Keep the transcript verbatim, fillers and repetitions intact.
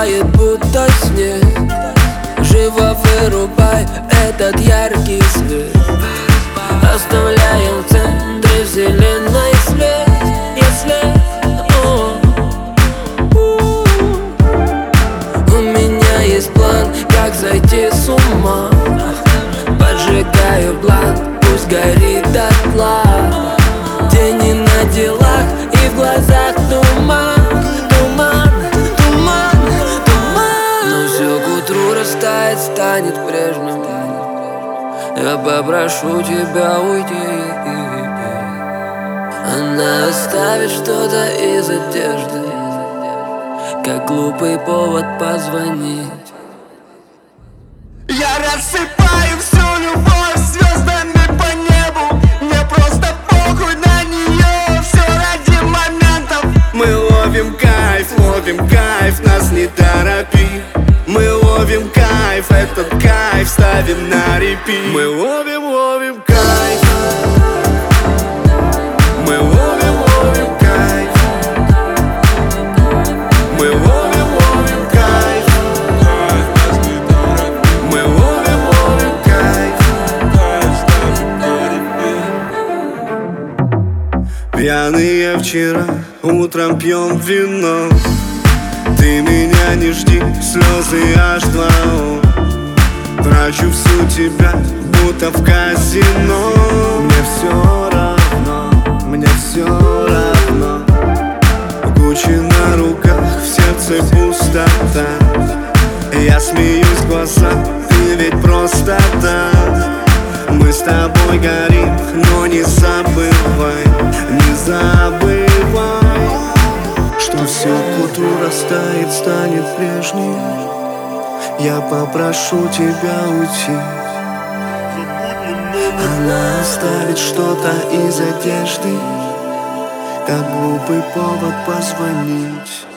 тает, будто снег. Живо вырубай этот яркий свет, оставляем в центре вселенной след. Если о, у меня есть план, как сойти с ума. Поджигаю бланк, пусть горит дотла. Тени на делах и в глазах туман, туман, туман, туман. Но все к утру растает, станет прежним. Я попрошу тебя уйти. Она оставит что-то из одежды, как глупый повод позвонить. Я рассыпаю всю любовь звездами по небу. Мне просто похуй на нее, все ради моментов. Мы ловим кайф, ловим кайф, нас не торопи. Мы ловим кайф, этот кайф ставим на репит. Мы ловим, ловим кайф. Мы ловим, ловим кайф. Мы ловим, ловим кайф. Мы ловим, ловим кайф. Пьяные вчера, утром пьем вино. Ты меня не жди, слезы аш два о. Трачу всю тебя, будто в казино. Мне все равно, мне все равно. Гуччи на руках, в сердце пустота. Я смеюсь в глаза, ты ведь просто так. Мы с тобой горим, но не забывай, не забывай, что все к утру растает, станет прежним. Я попрошу тебя уйти. Она оставит что-то из одежды, как глупый повод позвонить.